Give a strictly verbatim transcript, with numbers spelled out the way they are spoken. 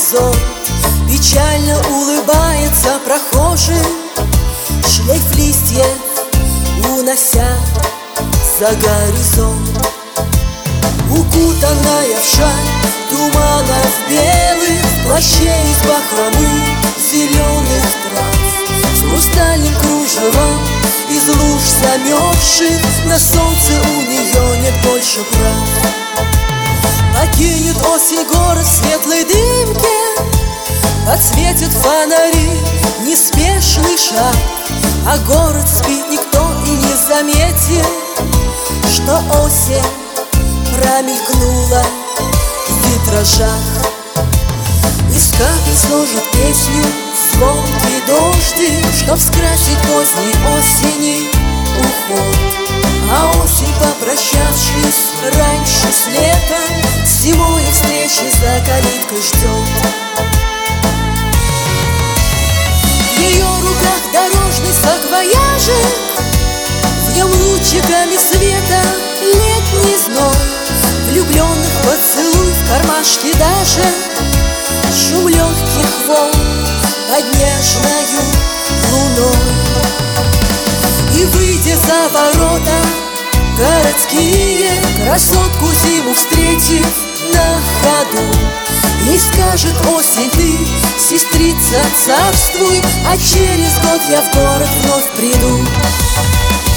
горизонт. Печально улыбается прохожий, шлейф листьев унося за горизонт. Укутанная в шаль туманов белых, в плаще из бахромы зеленых трав, с хрустальным кружевом из луж замерзших, на солнце у нее нет больше прав. Покинет осень город в светлой дымке, подсветят фонари неспешный шаг, а город спит, никто и не заметит, что осень промелькнула в витражах. Из капель сложат песню звонкий дождик, чтоб скрасить поздней осени уход. А осень, попрощавшись раньше с летом, с зимой встречи за калиткой ждет. В ее руках дорожный саквояжик, в нем лучиками света летний зной, влюбленных поцелуй в кармашке даже, шум легких волн под нежною луной. И выйдя за ворота городские, красотку зиму встретив на ходу, ей скажет осень: ты, сестрица, царствуй, а через год я в город вновь приду.